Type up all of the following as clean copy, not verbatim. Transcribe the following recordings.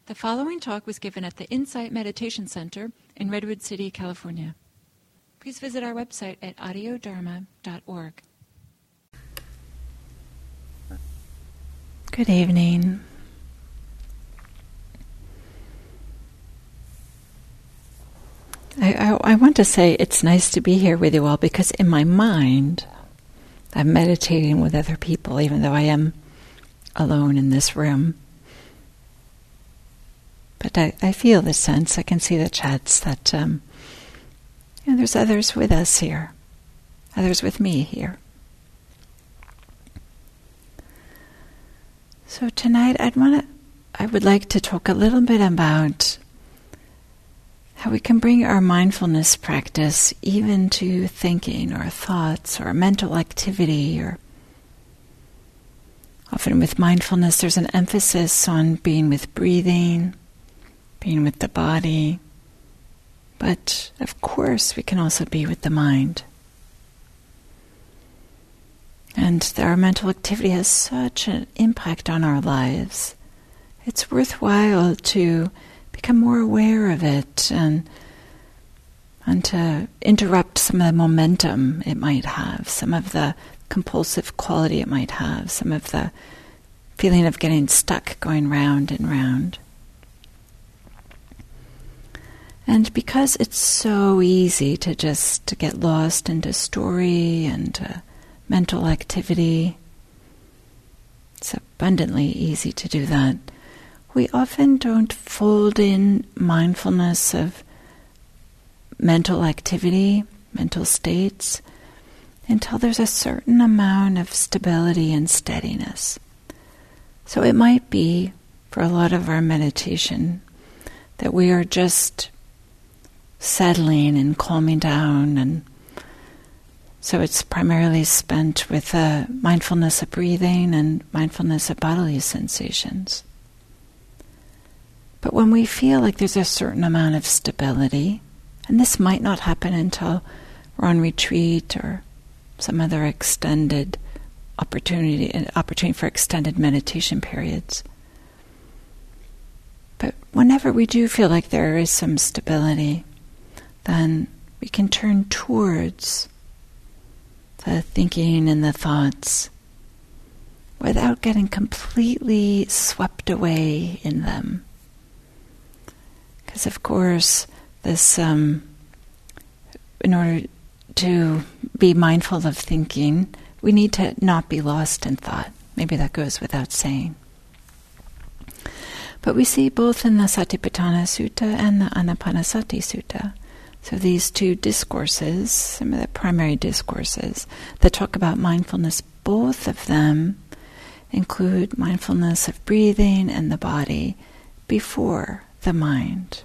The following talk was given at the Insight Meditation Center in Redwood City, California. Please visit our website at audiodharma.org. Good evening. I want to say it's nice to be here with you all because in my mind I'm meditating with other people even though I am alone in this room. But I feel the sense, I can see the chats that there's others with us here, others with me here. So tonight I would like to talk a little bit about how we can bring our mindfulness practice even to thinking or thoughts or mental activity. Or often with mindfulness there's an emphasis on being with breathing, being with the body, but of course we can also be with the mind. And our mental activity has such an impact on our lives. It's worthwhile to become more aware of it and to interrupt some of the momentum it might have, some of the compulsive quality it might have, some of the feeling of getting stuck going round and round. And because it's so easy to just get lost into story and mental activity, it's abundantly easy to do that, we often don't fold in mindfulness of mental activity, mental states, until there's a certain amount of stability and steadiness. So it might be, for a lot of our meditation, that we are just settling and calming down, and so it's primarily spent with mindfulness of breathing and mindfulness of bodily sensations. But when we feel like there's a certain amount of stability, and this might not happen until we're on retreat or some other extended opportunity for extended meditation periods. But whenever we do feel like there is some stability, then we can turn towards the thinking and the thoughts without getting completely swept away in them. Because of course, this in order to be mindful of thinking, we need to not be lost in thought. Maybe that goes without saying. But we see both in the Satipatthana Sutta and the Anapanasati Sutta, so these two discourses, some of the primary discourses that talk about mindfulness, both of them include mindfulness of breathing and the body before the mind.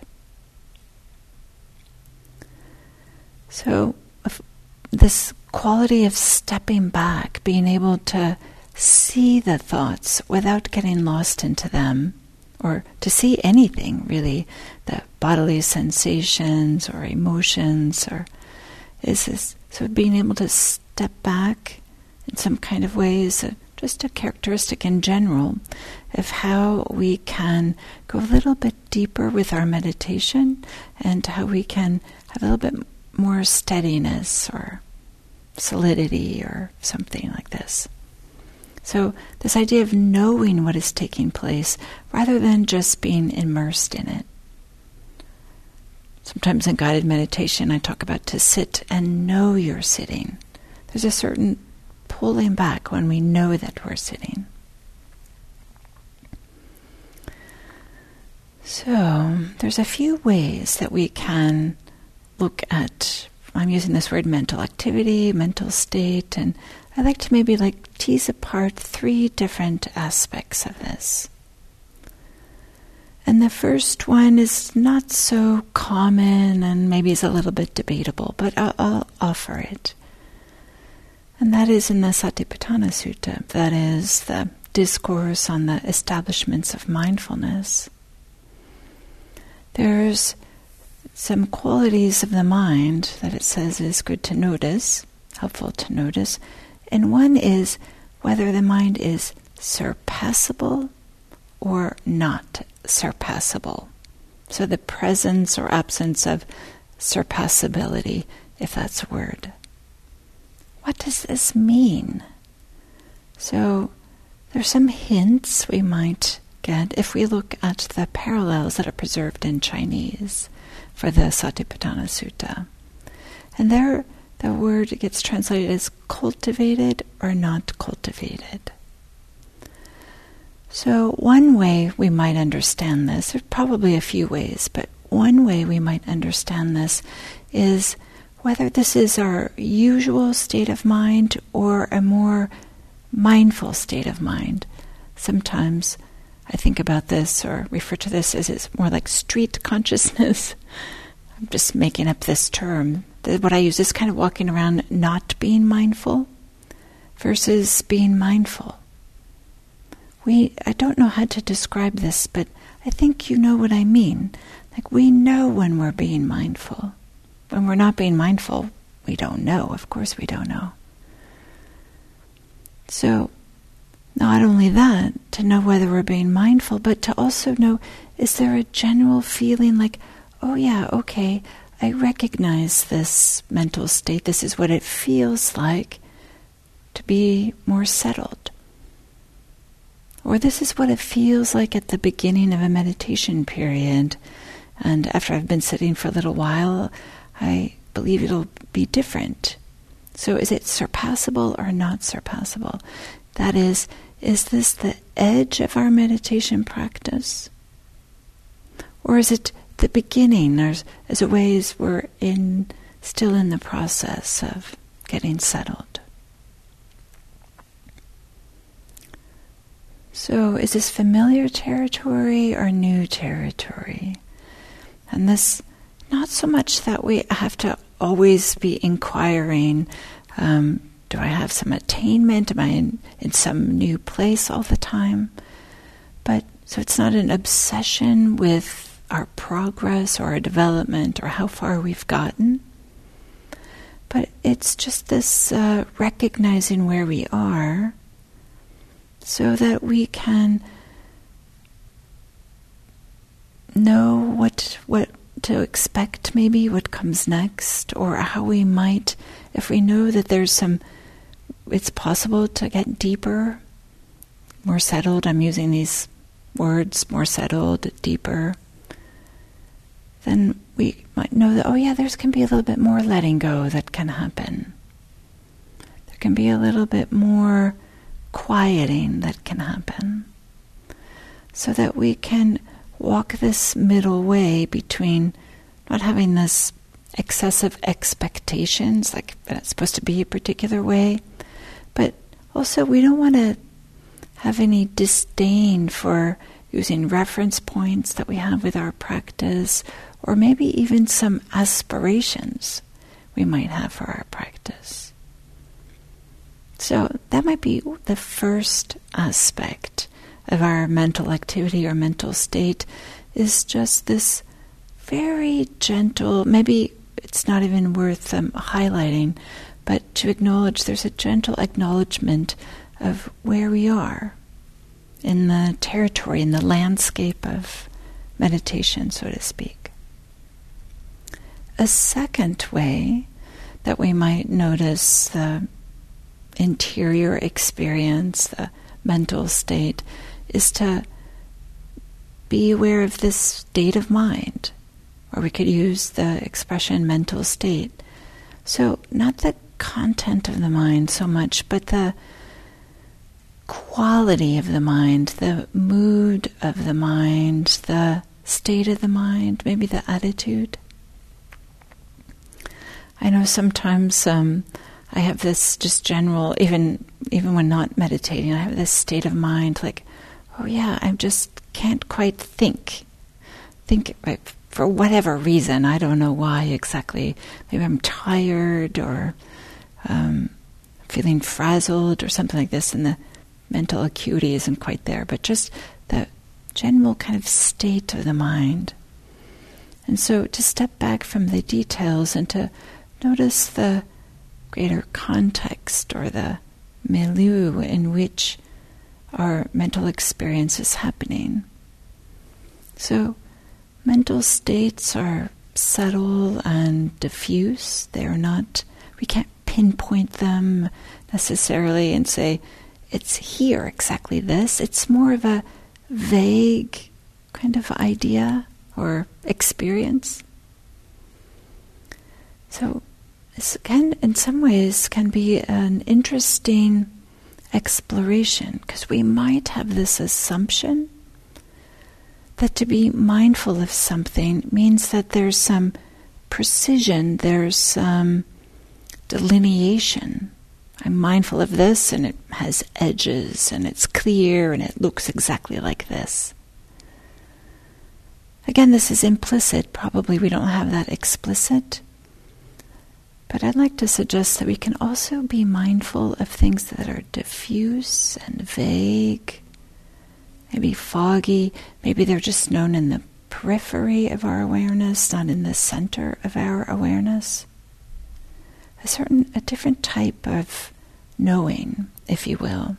So this quality of stepping back, being able to see the thoughts without getting lost into them, or to see anything really, the bodily sensations or emotions, or is this, so being able to step back in some kind of way is just a characteristic in general of how we can go a little bit deeper with our meditation and how we can have a little bit more steadiness or solidity or something like this. So this idea of knowing what is taking place rather than just being immersed in it. Sometimes in guided meditation I talk about to sit and know you're sitting. There's a certain pulling back when we know that we're sitting. So there's a few ways that we can look at, I'm using this word mental activity, mental state, and I like to maybe tease apart three different aspects of this. And the first one is not so common and maybe is a little bit debatable, but I'll offer it. And that is in the Satipatthana Sutta. That is the discourse on the establishments of mindfulness. There's some qualities of the mind that it says is good to notice, helpful to notice. And one is whether the mind is surpassable or not surpassable. So the presence or absence of surpassability, if that's a word. What does this mean? So there's some hints we might get if we look at the parallels that are preserved in Chinese for the Satipatthana Sutta. And there the word gets translated as cultivated or not cultivated. So one way we might understand this, there's probably a few ways, but one way we might understand this is whether this is our usual state of mind or a more mindful state of mind. Sometimes I think about this or refer to this as it's more like street consciousness. I'm just making up this term. What I use is kind of walking around not being mindful versus being mindful. I don't know how to describe this, but I think you know what I mean. Like we know when we're being mindful. When we're not being mindful, we don't know. Of course we don't know. So, not only that, to know whether we're being mindful, but to also know, is there a general feeling like, oh yeah, okay, I recognize this mental state. This is what it feels like to be more settled. Or this is what it feels like at the beginning of a meditation period. And after I've been sitting for a little while, I believe it'll be different. So is it surpassable or not surpassable? That is this the edge of our meditation practice? Or is it the beginning, as a ways we're still in the process of getting settled? So is this familiar territory or new territory? And this, not so much that we have to always be inquiring, do I have some attainment? Am I in some new place all the time? But so it's not an obsession with our progress or our development or how far we've gotten. But it's just this recognizing where we are so that we can know what to expect, maybe what comes next, or how we might, if we know that it's possible to get deeper, more settled. I'm using these words, more settled, deeper. Then we might know that, oh yeah, there can be a little bit more letting go that can happen. There can be a little bit more quieting that can happen. So that we can walk this middle way between not having this excessive expectations, like that it's supposed to be a particular way, but also we don't want to have any disdain for using reference points that we have with our practice, or maybe even some aspirations we might have for our practice. So that might be the first aspect of our mental activity or mental state, is just this very gentle, maybe it's not even worth highlighting, but to acknowledge there's a gentle acknowledgement of where we are in the territory, in the landscape of meditation, so to speak. A second way that we might notice the interior experience, the mental state, is to be aware of this state of mind, or we could use the expression mental state. So not the content of the mind so much, but the quality of the mind, the mood of the mind, the state of the mind, maybe the attitude. I know sometimes I have this just general, even when not meditating, I have this state of mind like, oh yeah, I just can't quite think for whatever reason. I don't know why exactly. Maybe I'm tired or feeling frazzled or something like this, and the mental acuity isn't quite there, but just the general kind of state of the mind. And so to step back from the details and to notice the greater context or the milieu in which our mental experience is happening. So mental states are subtle and diffuse. We can't pinpoint them necessarily and say, it's here, exactly this. It's more of a vague kind of idea or experience. So this in some ways can be an interesting exploration, because we might have this assumption that to be mindful of something means that there's some precision, there's some delineation. I'm mindful of this, and it has edges, and it's clear, and it looks exactly like this. Again, this is implicit. Probably we don't have that explicit. But I'd like to suggest that we can also be mindful of things that are diffuse and vague, maybe foggy. Maybe they're just known in the periphery of our awareness, not in the center of our awareness. A different type of knowing, if you will.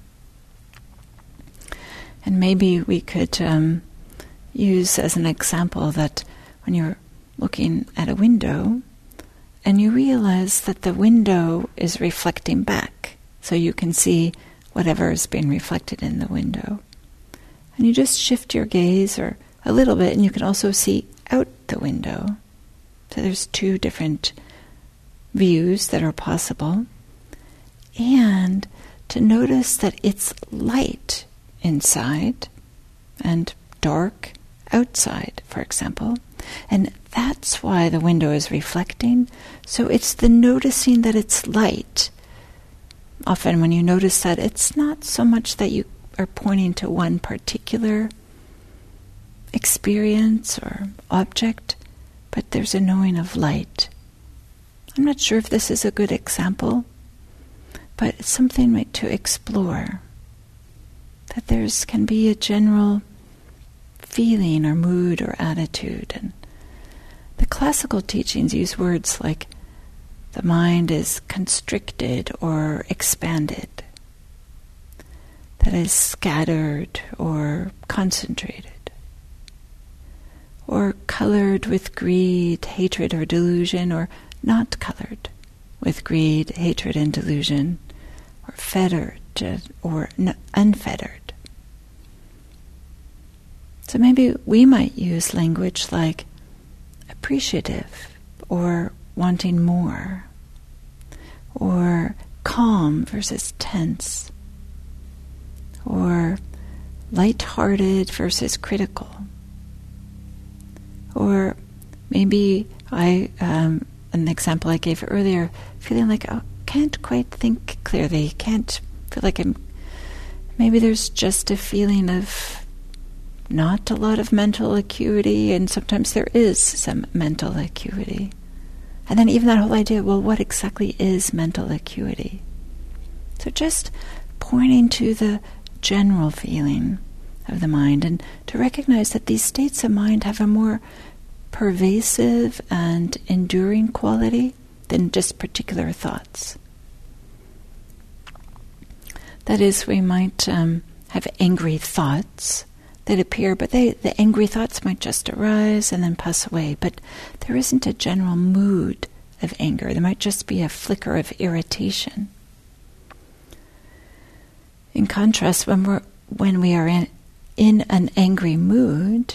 And maybe we could use as an example that when you're looking at a window and you realize that the window is reflecting back, so you can see whatever is being reflected in the window. And you just shift your gaze or a little bit, and you can also see out the window. So there's two different views that are possible. And to notice that it's light inside and dark outside, for example. And that's why the window is reflecting. So it's the noticing that it's light. Often when you notice that, it's not so much that you are pointing to one particular experience or object, but there's a knowing of light. I'm not sure if this is a good example, but it's something to explore. That can be a general feeling or mood or attitude. And the classical teachings use words like the mind is constricted or expanded, that is scattered or concentrated, or colored with greed, hatred, or delusion, or not colored with greed, hatred, and delusion, or fettered or unfettered. So maybe we might use language like appreciative or wanting more, or calm versus tense, or light-hearted versus critical. Or maybe an example I gave earlier, feeling like, can't quite think clearly, can't feel like maybe there's just a feeling of not a lot of mental acuity, and sometimes there is some mental acuity. And then even that whole idea, well, what exactly is mental acuity? So just pointing to the general feeling of the mind, and to recognize that these states of mind have a more pervasive and enduring quality than just particular thoughts. That is, we might have angry thoughts that appear, but the angry thoughts might just arise and then pass away. But there isn't a general mood of anger. There might just be a flicker of irritation. In contrast, when we are in an angry mood,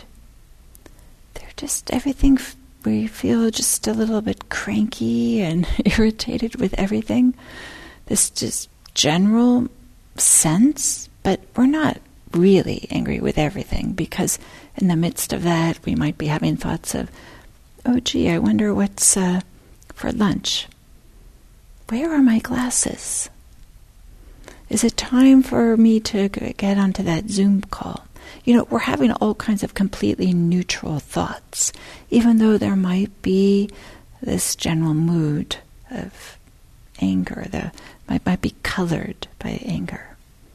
we feel just a little bit cranky and irritated with everything. This just general sense, but we're not really angry with everything, because in the midst of that we might be having thoughts of, oh gee, I wonder what's for lunch. Where are my glasses? Is it time for me to get onto that Zoom call? We're having all kinds of completely neutral thoughts, even though there might be this general mood of anger that might be colored by anger.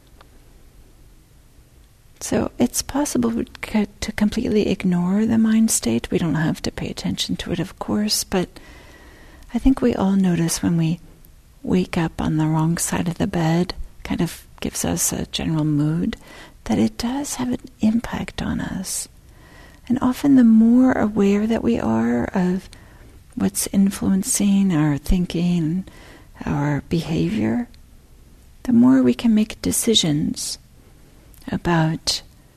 So it's possible to completely ignore the mind state. We don't have to pay attention to it, of course, but I think we all notice when we wake up on the wrong side of the bed, kind of gives us a general mood, that it does have an impact on us. And often the more aware that we are of what's influencing our thinking, our behavior, the more we can make decisions about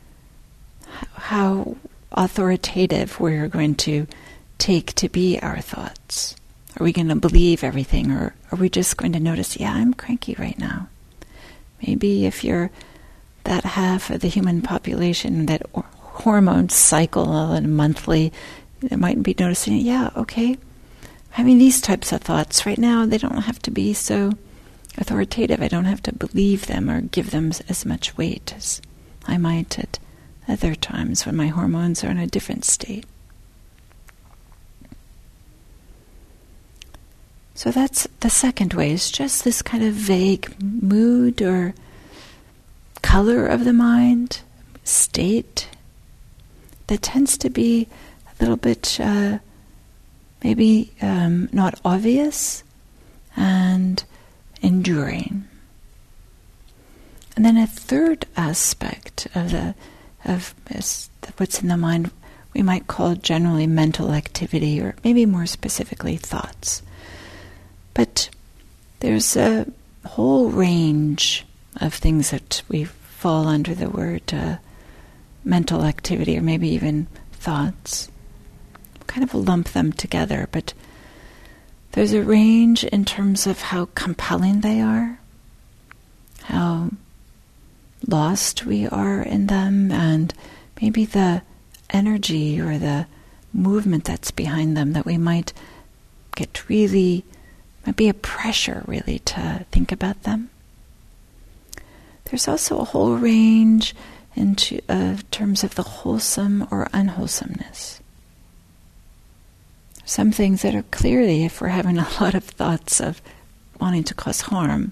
how authoritative we're going to take to be our thoughts. Are we going to believe everything, or are we just going to notice, yeah, I'm cranky right now? Maybe if you're that half of the human population that hormones cycle and monthly, they might be noticing, yeah, okay, having these types of thoughts right now, they don't have to be so authoritative. I don't have to believe them or give them as much weight as I might at other times when my hormones are in a different state. So that's the second way, is just this kind of vague mood or color of the mind, state, that tends to be a little bit maybe not obvious and enduring. And then a third aspect of what's in the mind we might call generally mental activity, or maybe more specifically thoughts. But there's a whole range of things that we fall under the word mental activity, or maybe even thoughts. Kind of lump them together, but there's a range in terms of how compelling they are, how lost we are in them, and maybe the energy or the movement that's behind them, that we might get really, might be a pressure really to think about them. There's also a whole range in terms of the wholesome or unwholesomeness. Some things that are clearly, if we're having a lot of thoughts of wanting to cause harm,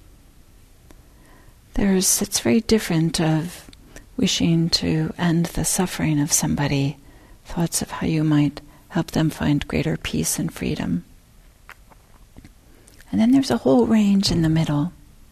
it's very different of wishing to end the suffering of somebody, thoughts of how you might help them find greater peace and freedom. And then there's a whole range in the middle.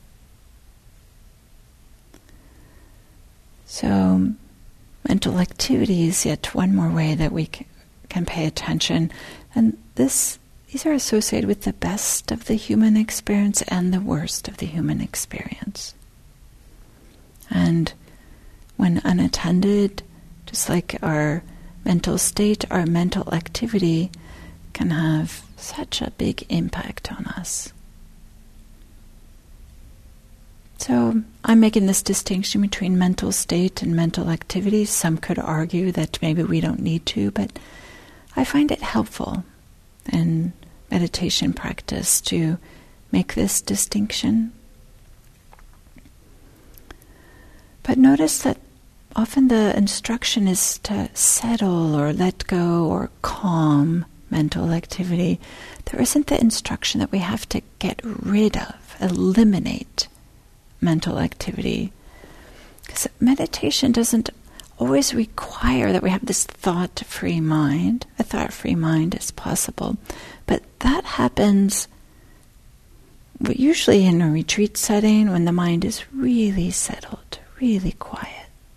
So mental activity is yet one more way that we can pay attention. And these are associated with the best of the human experience and the worst of the human experience. And when unattended, just like our mental state, our mental activity can have such a big impact on us. So I'm making this distinction between mental state and mental activity. Some could argue that maybe we don't need to, but I find it helpful in meditation practice to make this distinction. But notice that often the instruction is to settle or let go or calm mental activity. There isn't the instruction that we have to get rid of, eliminate mental activity. Because meditation doesn't always require that we have this thought-free mind. A thought-free mind is possible. But that happens usually in a retreat setting when the mind is really settled, really quiet.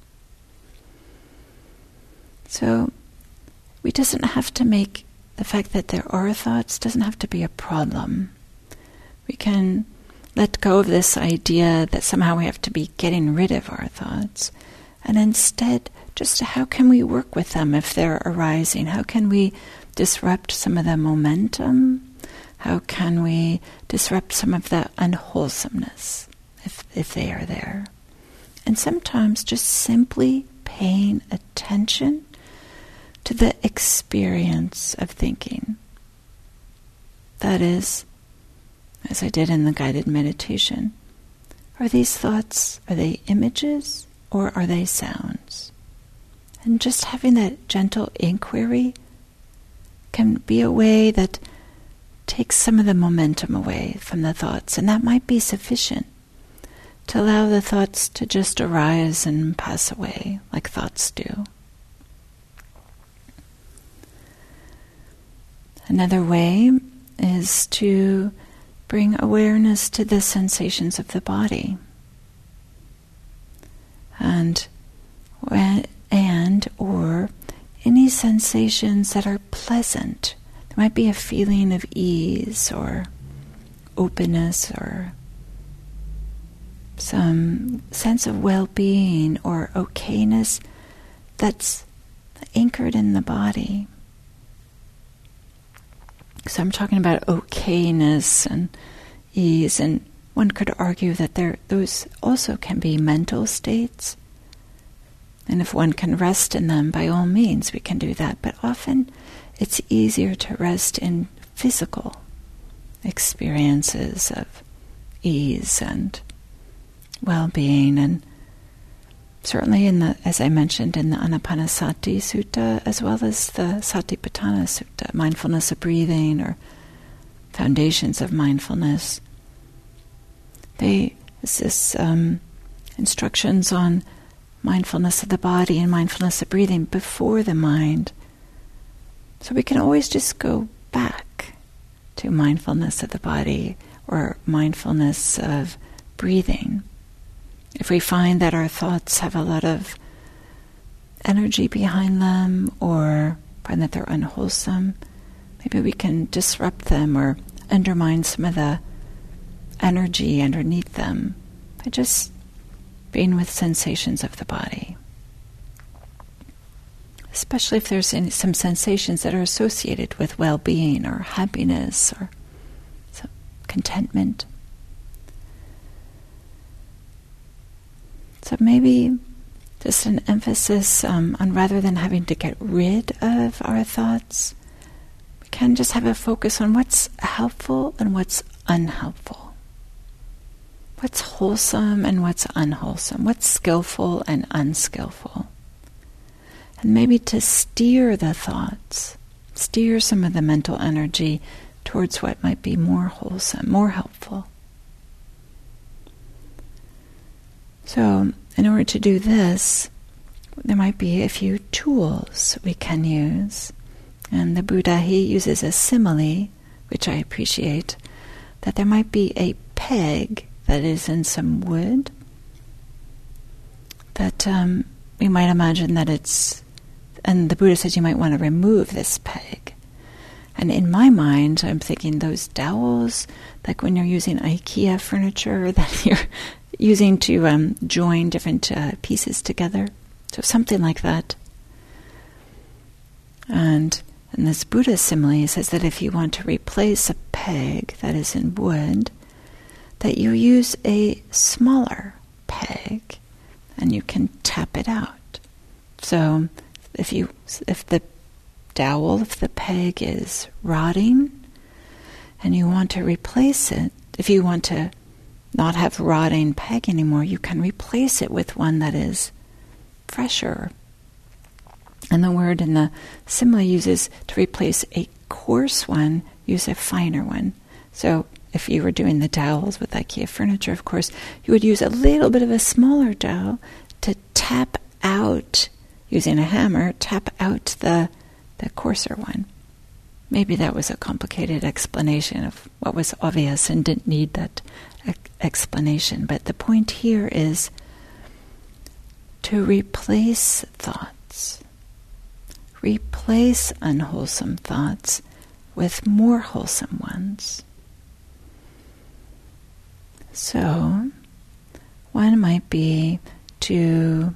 So we doesn't have to make the fact that there are thoughts doesn't have to be a problem. We can let go of this idea that somehow we have to be getting rid of our thoughts, and instead just how can we work with them if they're arising? How can we disrupt some of the momentum? How can we disrupt some of the unwholesomeness if they are there? And sometimes just simply paying attention to the experience of thinking. That is, as I did in the guided meditation, are these thoughts, are they images, or are they sounds? And just having that gentle inquiry can be a way that takes some of the momentum away from the thoughts, and that might be sufficient to allow the thoughts to just arise and pass away like thoughts do. Another way is to bring awareness to the sensations of the body. sensations that are pleasant. There might be a feeling of ease or openness or some sense of well-being or okayness that's anchored in the body. So I'm talking about okayness and ease, and one could argue that those also can be mental states. And if one can rest in them, by all means we can do that. But often it's easier to rest in physical experiences of ease and well-being, and certainly as I mentioned, in the Anapanasati Sutta, as well as the Satipatthana Sutta, mindfulness of breathing or foundations of mindfulness. This is instructions on mindfulness of the body and mindfulness of breathing before the mind. So we can always just go back to mindfulness of the body or mindfulness of breathing. If we find that our thoughts have a lot of energy behind them or find that they're unwholesome, maybe we can disrupt them or undermine some of the energy underneath them by just being with sensations of the body. Especially if there's some sensations that are associated with well-being or happiness or some contentment. So maybe just an emphasis on rather than having to get rid of our thoughts, we can just have a focus on what's helpful and what's unhelpful. What's wholesome and what's unwholesome. What's skillful and unskillful. And maybe to steer the thoughts, steer some of the mental energy towards what might be more wholesome, more helpful. So, in order to do this, there might be a few tools we can use. And the Buddha, he uses a simile, which I appreciate, that there might be a peg that is in some wood, that we might imagine that it's, and the Buddha says you might want to remove this peg. And in my mind, I'm thinking those dowels, like when you're using IKEA furniture that you're using to join different pieces together. So something like that. And in this Buddha simile, says that if you want to replace a peg that is in wood, that you use a smaller peg and you can tap it out. So if the peg is rotting and you want to replace it, if you want to not have rotting peg anymore, you can replace it with one that is fresher. And the word in the simile uses to replace a coarse one, use a finer one. So if you were doing the dowels with IKEA furniture, of course, you would use a little bit of a smaller dowel to tap out, using a hammer, tap out the coarser one. Maybe that was a complicated explanation of what was obvious and didn't need that explanation. But the point here is to replace thoughts. Replace unwholesome thoughts with more wholesome ones. So, one might be to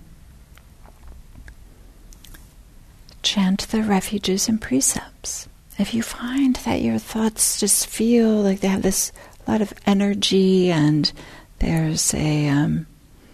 chant the refuges and precepts. If you find that your thoughts just feel like they have this lot of energy and there's you're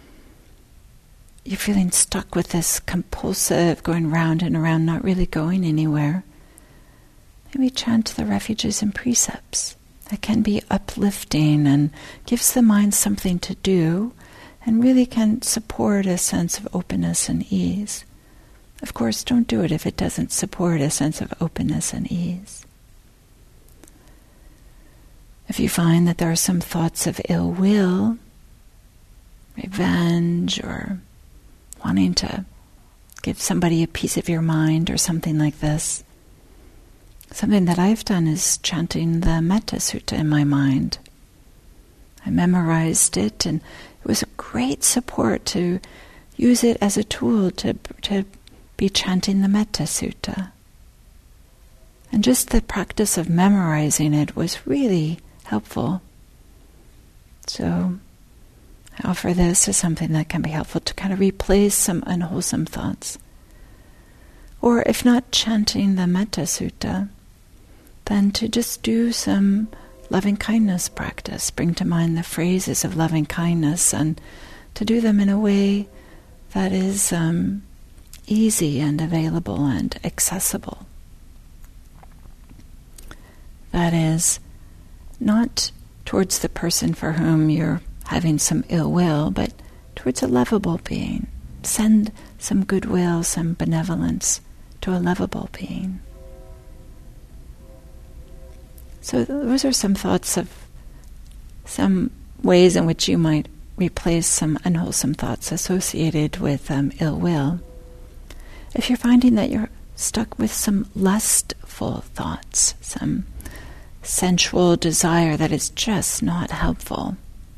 feeling stuck with this compulsive going round and around, not really going anywhere, maybe chant the refuges and precepts. That can be uplifting and gives the mind something to do and really can support a sense of openness and ease. Of course, don't do it if it doesn't support a sense of openness and ease. If you find that there are some thoughts of ill will, revenge, or wanting to give somebody a piece of your mind or something like this, something that I've done is chanting the Metta Sutta in my mind. I memorized it, and it was a great support to use it as a tool to be chanting the Metta Sutta. And just the practice of memorizing it was really helpful. So I offer this as something that can be helpful to kind of replace some unwholesome thoughts. Or if not chanting the Metta Sutta, then to just do some loving kindness practice. Bring to mind the phrases of loving kindness and to do them in a way that is easy and available and accessible. That is, not towards the person for whom you're having some ill will, but towards a lovable being. Send some goodwill, some benevolence to a lovable being. So those are some thoughts of some ways in which you might replace some unwholesome thoughts associated with ill will. If you're finding that you're stuck with some lustful thoughts, some sensual desire that is just not helpful,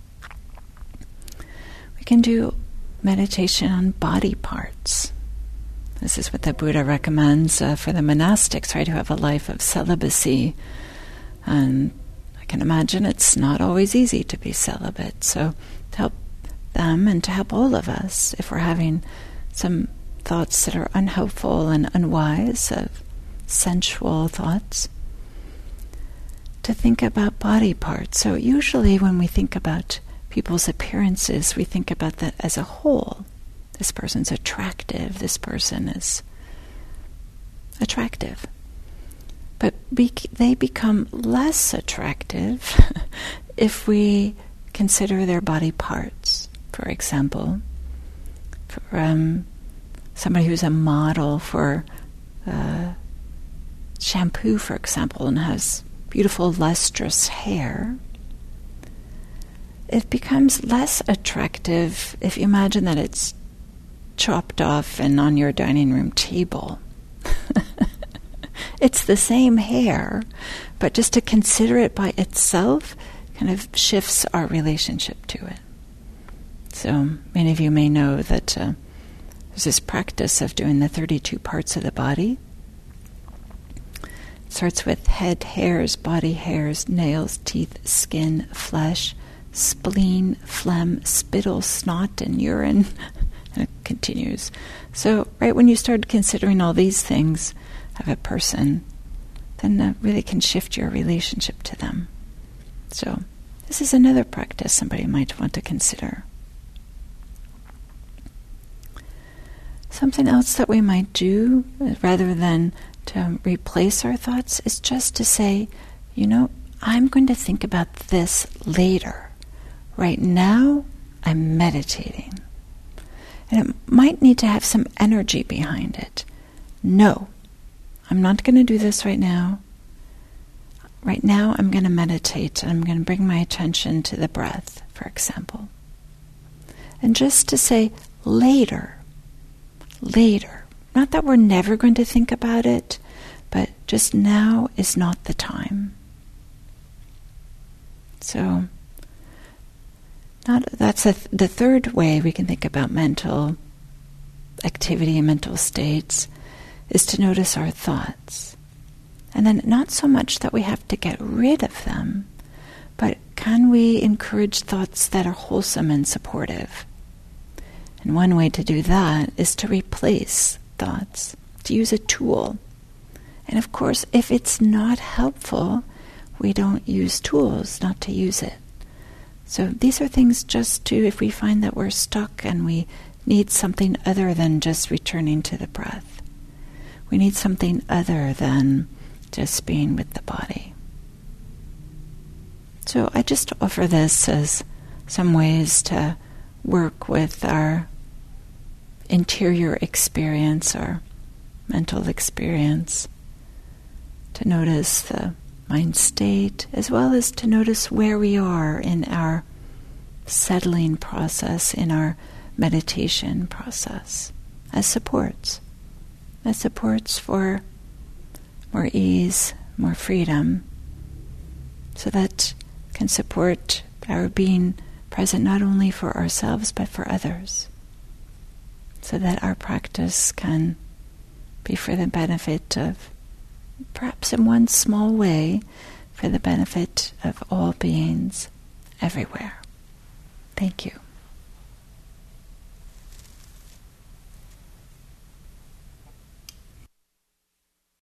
we can do meditation on body parts. This is what the Buddha recommends for the monastics, right, who have a life of celibacy. And I can imagine it's not always easy to be celibate. So to help them and to help all of us, if we're having some thoughts that are unhelpful and unwise, of sensual thoughts, to think about body parts. So usually when we think about people's appearances, we think about that as a whole. This person's attractive, this person is attractive. But they become less attractive if we consider their body parts. For example, for somebody who's a model for shampoo, for example, and has beautiful lustrous hair, it becomes less attractive if you imagine that it's chopped off and on your dining room table. It's the same hair, but just to consider it by itself kind of shifts our relationship to it. So many of you may know that there's this practice of doing the 32 parts of the body. It starts with head hairs, body hairs, nails, teeth, skin, flesh, spleen, phlegm, spittle, snot, and urine. And it continues. So right when you start considering all these things of a person, then that really can shift your relationship to them. So this is another practice somebody might want to consider. Something else that we might do, rather than to replace our thoughts, is just to say, I'm going to think about this later. Right now, I'm meditating. And it might need to have some energy behind it. No, I'm not going to do this right now. Right now, I'm going to meditate, and I'm going to bring my attention to the breath, for example. And just to say, later. Not that we're never going to think about it, but just now is not the time. So, that's the third way we can think about mental activity and mental states, is to notice our thoughts. And then not so much that we have to get rid of them, but can we encourage thoughts that are wholesome and supportive? And one way to do that is to replace thoughts, to use a tool. And of course, if it's not helpful, we don't use tools not to use it. So these are things just to, if we find that we're stuck and we need something other than just returning to the breath. We need something other than just being with the body. So I just offer this as some ways to work with our interior experience, our mental experience, to notice the mind state, as well as to notice where we are in our settling process, in our meditation process, as supports for more ease, more freedom, so that can support our being present not only for ourselves but for others, so that our practice can be for the benefit of, perhaps in one small way, for the benefit of all beings everywhere. Thank you.